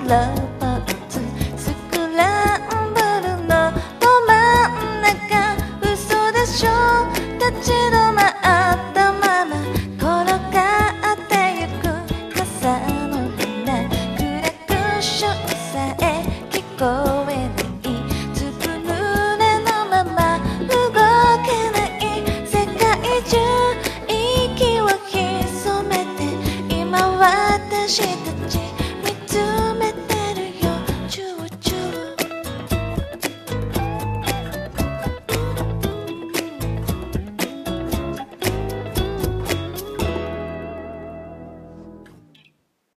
ロボットスクランブルのど真ん中嘘でしょ立ち止まったまま転がってゆく傘の花クラクションさえ聞こえないずぶ濡れのまま動けない世界中息を潜めて今私たち